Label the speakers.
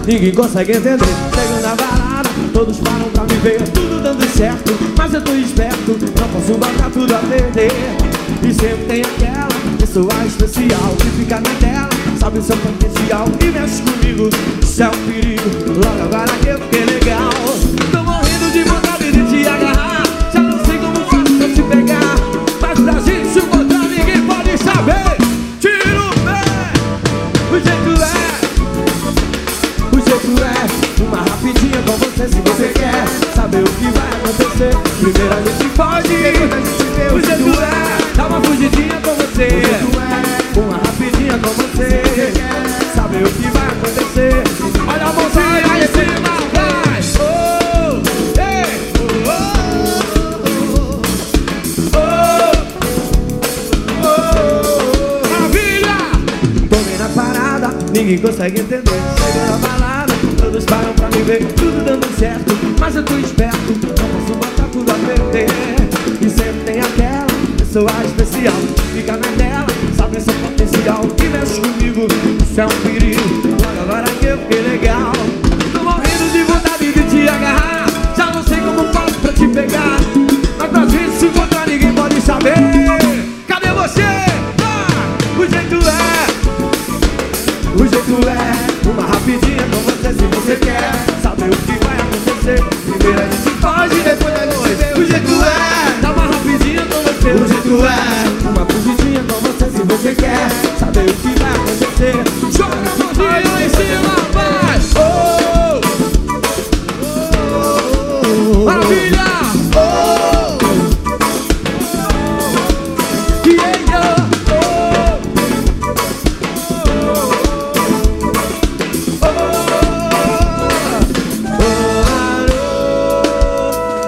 Speaker 1: ninguém consegue entender. Chego na balada, todos param pra me ver, tudo dando certo, mas eu tô esperto, não posso botar tudo a perder. E sempre tem aquela pessoa especial que fica na tela, sabe o seu potencial e mexe comigo, isso é um perigo. Logo agora que eu fiquei legal, tô morrendo de vontade de te agarrar, já não sei como faço pra te pegar, mas pra gente se encontrar ninguém pode saber. Tira o pé, o jeito é uma rapidinha com você se você quer saber o que vai acontecer. Primeiro a gente pode, depois a gente vê. O jeito é dar uma fugidinha com você. O jeito é uma rapidinha com você se você quer saber o que vai acontecer. Olha a mãozinha aí em cima, vai! Oh, ei, maravilha! Tomei na parada, ninguém consegue entender. Chego na balada, todos param pra me ver, tudo dando certo, mas eu tô esperto, não posso botar tudo a perder. E sempre tem aquela pessoa especial, fica na tela, sabe seu potencial e mexe comigo, isso é um perigo. Logo agora que eu fiquei legal, tô morrendo de vontade de te agarrar, já não sei como faço pra te pegar, mas pra gente se encontrar ninguém pode saber. Cadê você? Ah, o jeito é uma rapidinha com você se você quer saber o que vai acontecer. Primeiro a gente pode, depois a gente vê. O jeito é dar uma rapidinha com você. O jeito é